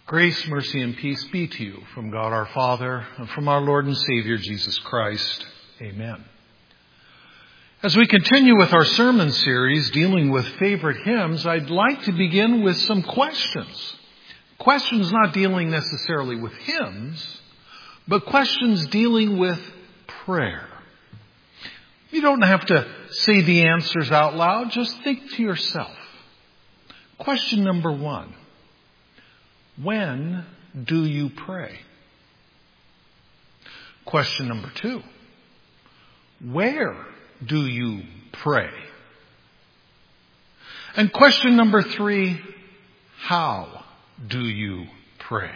Grace, mercy, and peace be to you from God our Father and from our Lord and Savior Jesus Christ. Amen. As we continue with our sermon series dealing with favorite hymns, I'd like to begin with some questions. Questions not dealing necessarily with hymns, but questions dealing with prayer. You don't have to say the answers out loud. Just think to yourself. Question number 1. When do you pray? Question number 2. Where do you pray? And question number 3. How do you pray?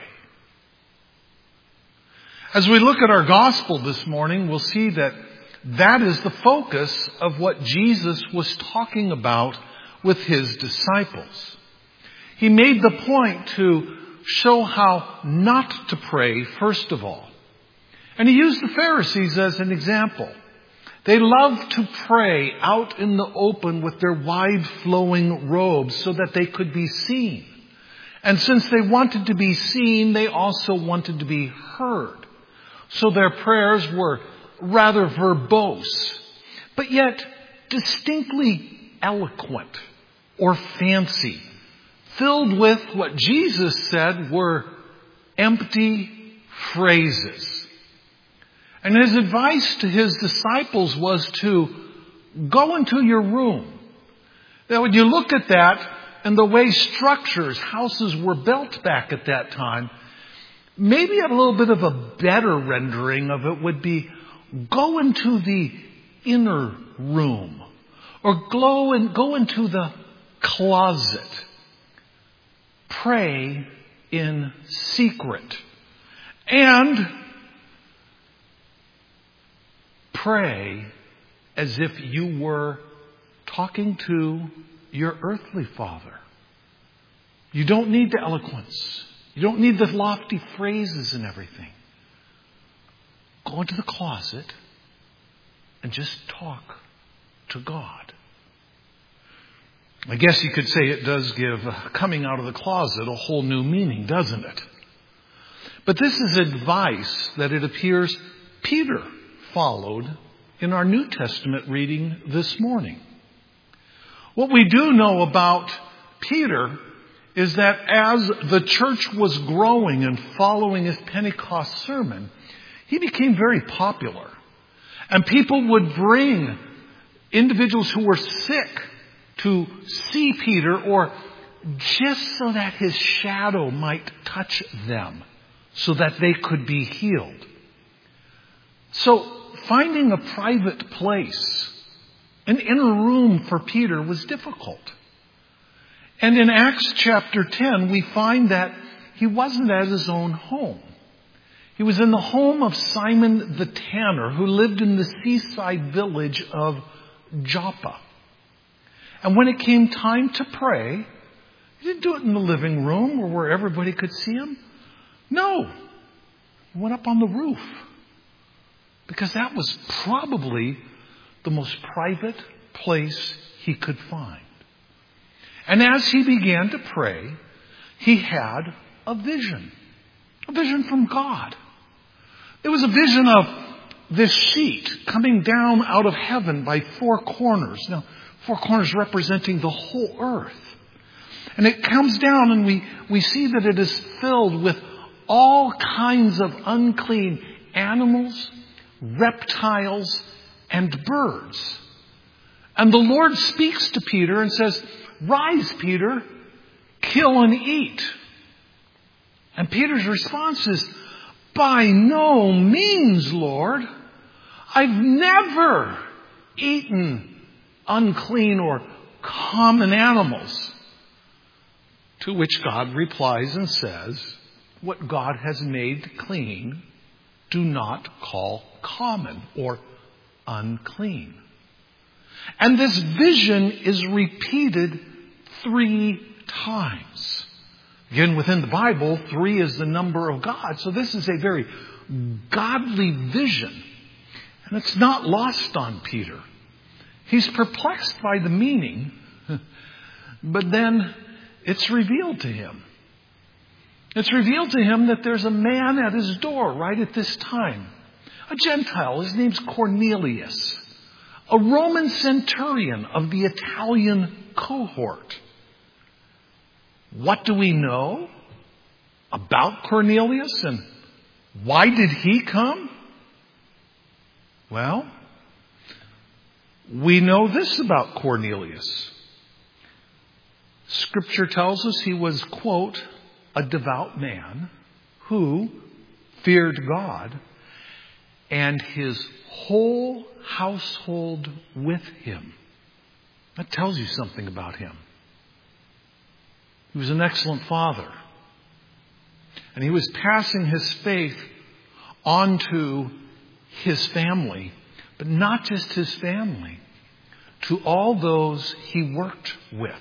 As we look at our gospel this morning, we'll see that is the focus of what Jesus was talking about with his disciples. He made the point to show how not to pray, first of all. And he used the Pharisees as an example. They loved to pray out in the open with their wide flowing robes so that they could be seen. And since they wanted to be seen, they also wanted to be heard. So their prayers were rather verbose, but yet distinctly eloquent or fancy, filled with what Jesus said were empty phrases. And his advice to his disciples was to go into your room. Now, when you look at that and the way houses were built back at that time, maybe a little bit of a better rendering of it would be go into the inner room or go into the closet. Pray in secret. And pray as if you were talking to your earthly father. You don't need the eloquence. You don't need the lofty phrases and everything. Go into the closet and just talk to God. I guess you could say it does give coming out of the closet a whole new meaning, doesn't it? But this is advice that it appears Peter followed in our New Testament reading this morning. What we do know about Peter is that as the church was growing and following his Pentecost sermon, he became very popular. And people would bring individuals who were sick to see Peter, or just so that his shadow might touch them, so that they could be healed. So finding a private place, an inner room for Peter was difficult. And in Acts chapter 10, we find that he wasn't at his own home. He was in the home of Simon the tanner, who lived in the seaside village of Joppa. And when it came time to pray, he didn't do it in the living room or where everybody could see him. No. He went up on the roof, because that was probably the most private place he could find. And as he began to pray, he had a vision from God. It was a vision of this sheet coming down out of heaven by 4 corners. Now, 4 corners representing the whole earth. And it comes down and we see that it is filled with all kinds of unclean animals, reptiles, and birds. And the Lord speaks to Peter and says, "Rise, Peter, kill and eat." And Peter's response is, "By no means, Lord. I've never eaten unclean or common animals." To which God replies and says, "What God has made clean, do not call common or unclean." And this vision is repeated 3 times. Again, within the Bible, 3 is the number of God. So this is a very godly vision. And it's not lost on Peter. He's perplexed by the meaning, but then it's revealed to him. It's revealed to him that there's a man at his door right at this time. A Gentile. His name's Cornelius. A Roman centurion of the Italian cohort. What do we know about Cornelius and why did he come? Well, we know this about Cornelius. Scripture tells us he was, quote, a devout man who feared God and his whole household with him. That tells you something about him. He was an excellent father. And he was passing his faith on to his family, but not just his family, to all those he worked with.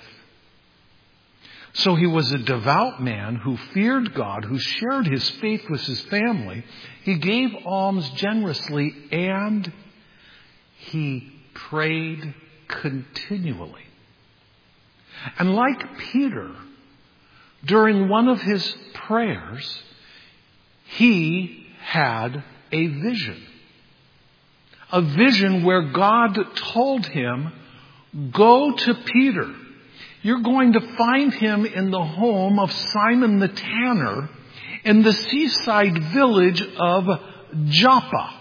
So he was a devout man who feared God, who shared his faith with his family. He gave alms generously and he prayed continually. And like Peter, during one of his prayers, he had a vision. A vision where God told him, go to Peter. You're going to find him in the home of Simon the tanner in the seaside village of Joppa.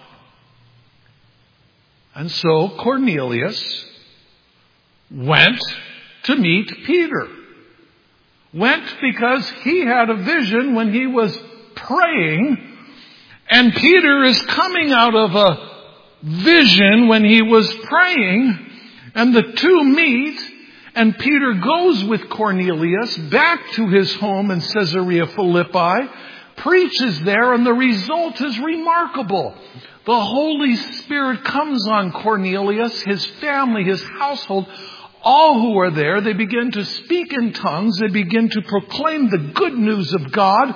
And so Cornelius went to meet Peter. Went because he had a vision when he was praying, and Peter is coming out of a vision when he was praying, and the two meet. And Peter goes with Cornelius back to his home in Caesarea Philippi, preaches there, and the result is remarkable. The Holy Spirit comes on Cornelius, his family, his household, all who are there. They begin to speak in tongues. They begin to proclaim the good news of God.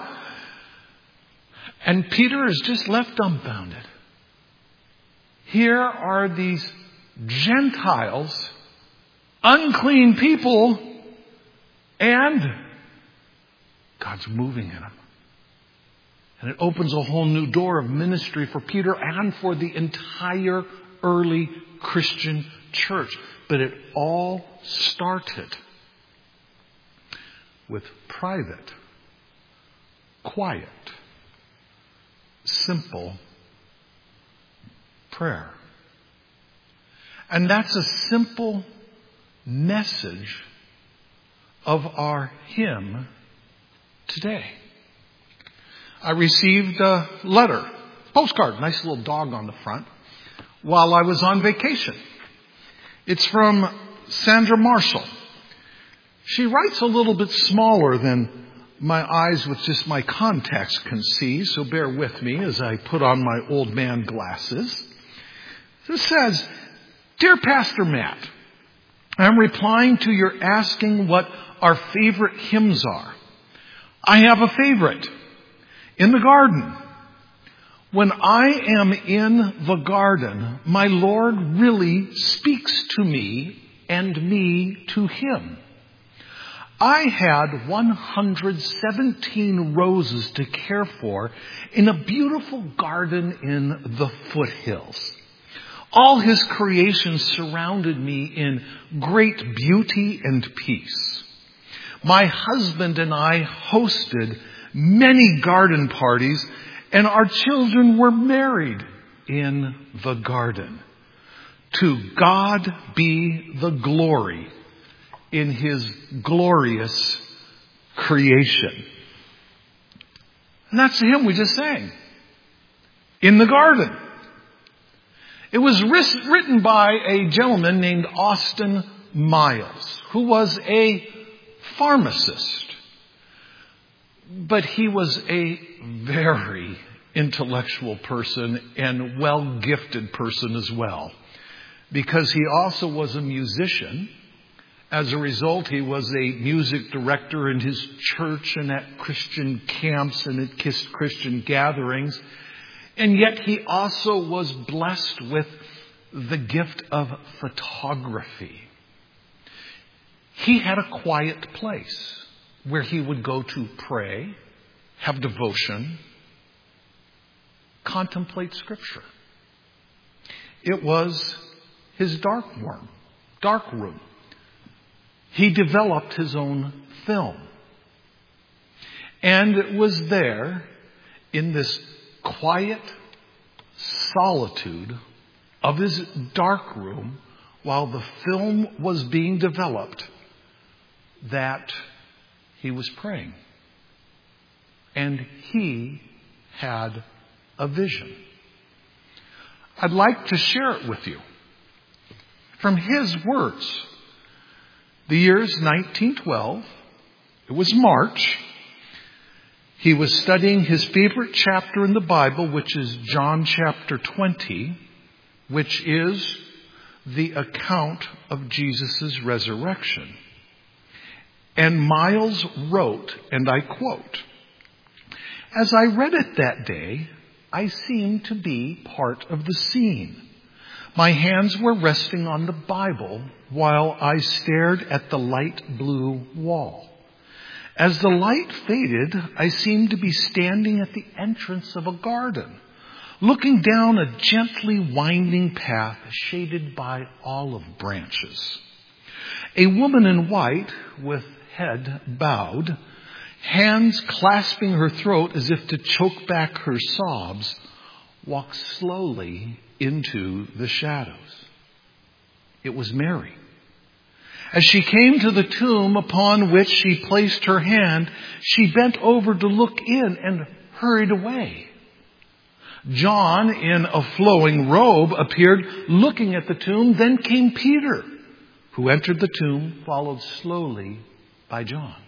And Peter is just left dumbfounded. Here are these Gentiles, unclean people, and God's moving in them. And it opens a whole new door of ministry for Peter and for the entire early Christian church. But it all started with private, quiet, simple prayer. And that's a simple message of our hymn today. I received a letter, postcard, nice little dog on the front, while I was on vacation. It's from Sandra Marshall. She writes a little bit smaller than my eyes with just my contacts can see, so bear with me as I put on my old man glasses. It says, Dear Pastor Matt, I'm replying to your asking what our favorite hymns are. I have a favorite. In the garden. When I am in the garden, my Lord really speaks to me and me to him. I had 117 roses to care for in a beautiful garden in the foothills. All his creations surrounded me in great beauty and peace. My husband and I hosted many garden parties, and our children were married in the garden. To God be the glory in his glorious creation. And that's the hymn we just sang. In the garden. It was written by a gentleman named Austin Miles, who was a pharmacist. But he was a very intellectual person and well-gifted person as well. Because he also was a musician. As a result, he was a music director in his church and at Christian camps and at Christian gatherings. And yet he also was blessed with the gift of photography. He had a quiet place where he would go to pray have devotion, contemplate Scripture. It was his dark room. He developed his own film. And it was there, in this quiet solitude of his dark room, while the film was being developed, that he was praying. And he had a vision. I'd like to share it with you. From his words, the year's 1912, it was March. He was studying his favorite chapter in the Bible, which is John chapter 20, which is the account of Jesus' resurrection. And Miles wrote, and I quote, "As I read it that day, I seemed to be part of the scene. My hands were resting on the Bible while I stared at the light blue wall. As the light faded, I seemed to be standing at the entrance of a garden, looking down a gently winding path shaded by olive branches. A woman in white, with head bowed, hands clasping her throat as if to choke back her sobs, walked slowly into the shadows. It was Mary. As she came to the tomb upon which she placed her hand, she bent over to look in and hurried away. John, in a flowing robe, appeared looking at the tomb. Then came Peter, who entered the tomb, followed slowly by John.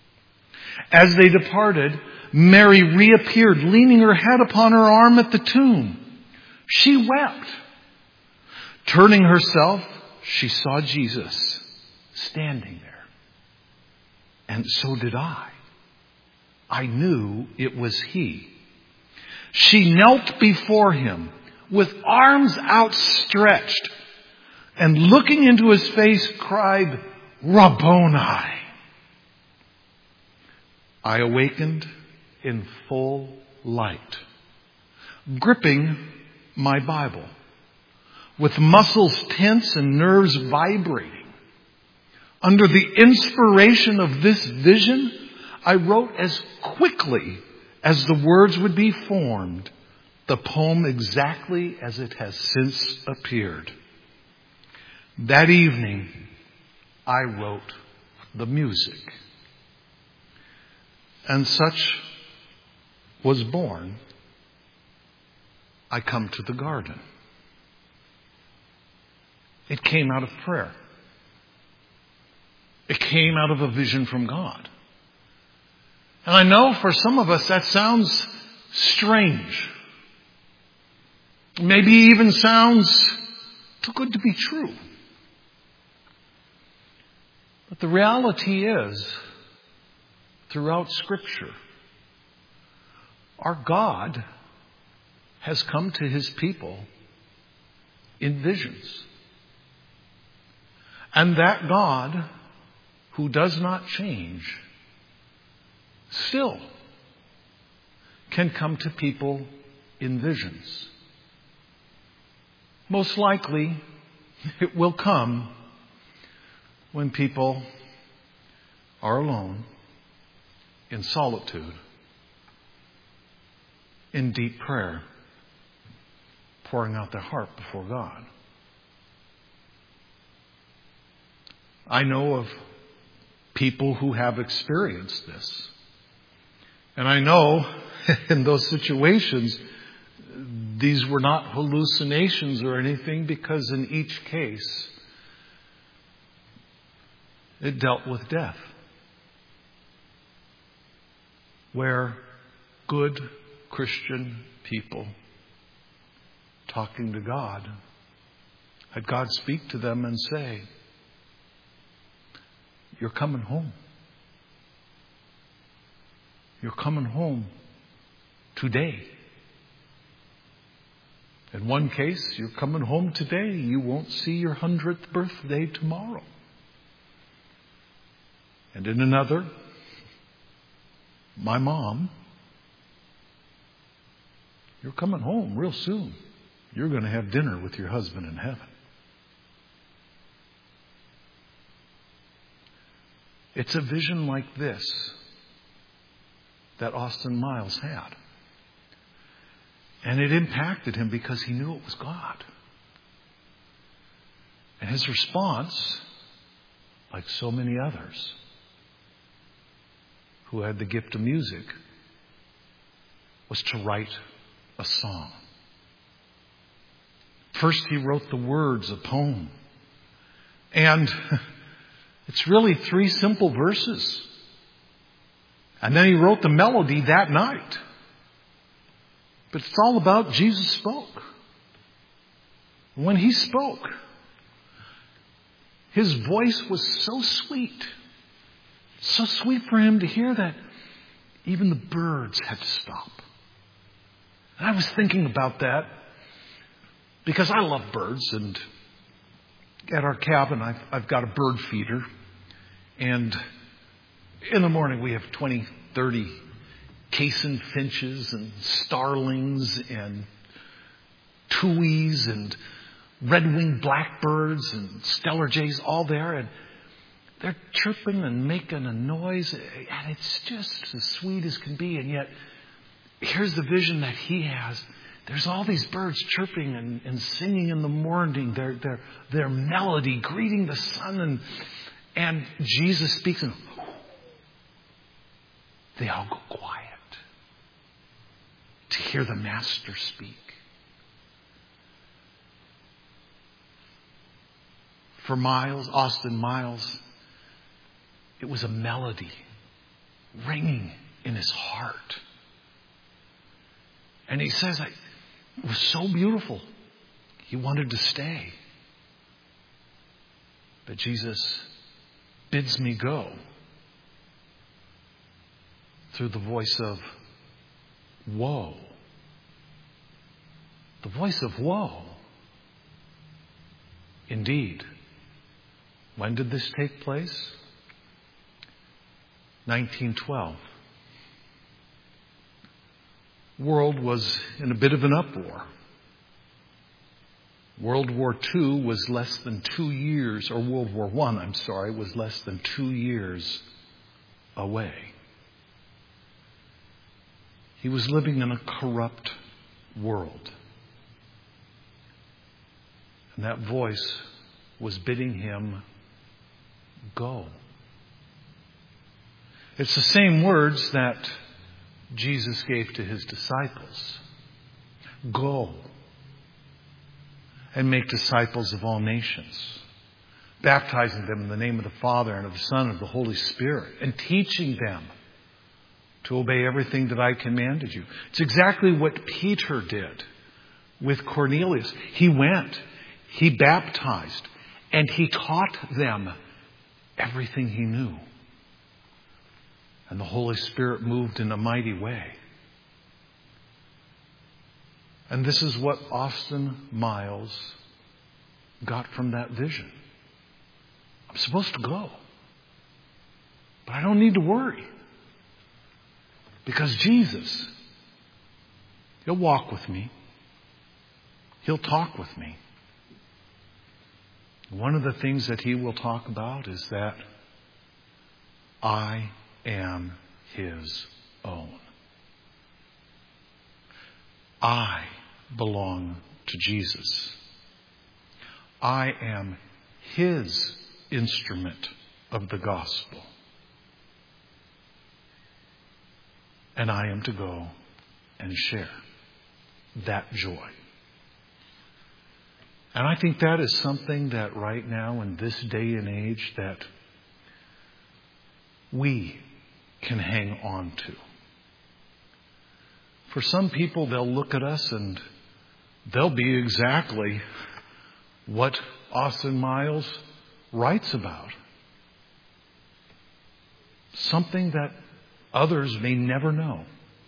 As they departed, Mary reappeared, leaning her head upon her arm at the tomb. She wept. Turning herself, she saw Jesus standing there. And so did I. I knew it was he. She knelt before him with arms outstretched and looking into his face cried, 'Rabboni.' I awakened in full light, gripping my Bible, with muscles tense and nerves vibrating. Under the inspiration of this vision, I wrote as quickly as the words would be formed, the poem exactly as it has since appeared. That evening, I wrote the music. And such was born I Come to the Garden. It came out of prayer. It came out of a vision from God. And I know for some of us that sounds strange. Maybe even sounds too good to be true. But the reality is, throughout Scripture, our God has come to his people in visions. And that God, who does not change, still can come to people in visions. Most likely, it will come when people are alone, in solitude, in deep prayer, pouring out their heart before God. I know of people who have experienced this. And I know in those situations, these were not hallucinations or anything, because in each case, it dealt with death. Where good Christian people talking to God had God speak to them and say, "You're coming home. You're coming home today." In one case, you're coming home today. You won't see your 100th birthday tomorrow. And in another, my mom You're coming home real soon. You're going to have dinner with your husband in heaven. It's a vision like this that Austin Miles had. And it impacted him because he knew it was God. And his response, like so many others who had the gift of music, was to write a song. First, he wrote the words, a poem. And it's really 3 simple verses. And then he wrote the melody that night. But it's all about Jesus spoke. When he spoke, his voice was so sweet. So sweet for him to hear that even the birds had to stop. And I was thinking about that because I love birds. And at our cabin, I've got a bird feeder. And in the morning, we have 20, 30 Cason finches and starlings and tuies and red-winged blackbirds and stellar jays all there. And they're chirping and making a noise. And it's just as sweet as can be. And yet, here's the vision that he has. There's all these birds chirping and singing in the morning. Their melody, greeting the sun. And Jesus speaks and they all go quiet to hear the Master speak. For Miles, Austin Miles, it was a melody ringing in his heart. And he says, it was so beautiful. He wanted to stay. But Jesus bids me go through the voice of woe. The voice of woe. Indeed. When did this take place? 1912. World was in a bit of an uproar. World War II was less than 2 years, or World War I, was less than 2 years away. He was living in a corrupt world. And that voice was bidding him go. It's the same words that Jesus gave to his disciples. Go and make disciples of all nations, baptizing them in the name of the Father and of the Son and of the Holy Spirit, and teaching them to obey everything that I commanded you. It's exactly what Peter did with Cornelius. He went, he baptized, and he taught them everything he knew. And the Holy Spirit moved in a mighty way. And this is what Austin Miles got from that vision. I'm supposed to go. But I don't need to worry. Because Jesus, He'll walk with me. He'll talk with me. One of the things that He will talk about is that I am His own. I belong to Jesus. I am His instrument of the gospel. And I am to go and share that joy. And I think that is something that right now in this day and age that we can hang on to. For some people, they'll look at us and they'll be exactly what Austin Miles writes about. Something that others may never know.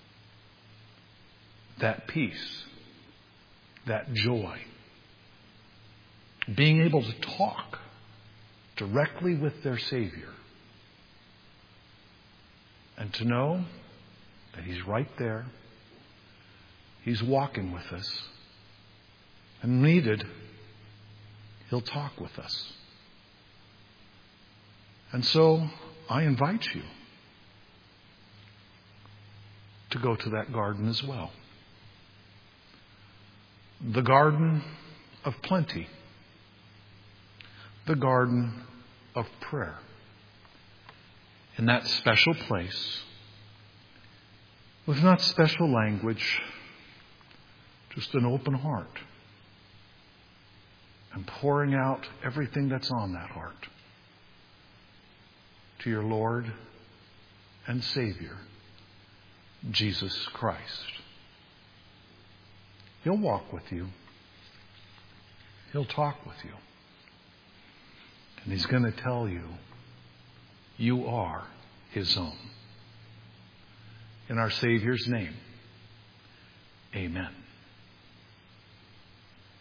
That peace, that joy. Being able to talk directly with their Savior. And to know that He's right there He's walking with us. And needed, He'll talk with us. And so I invite you to go to that garden as well. The garden of plenty. The garden of prayer. In that special place, with not special language, just an open heart. And pouring out everything that's on that heart to your Lord and Savior, Jesus Christ. He'll walk with you. He'll talk with you. And He's going to tell you, you are His own. In our Savior's name, amen.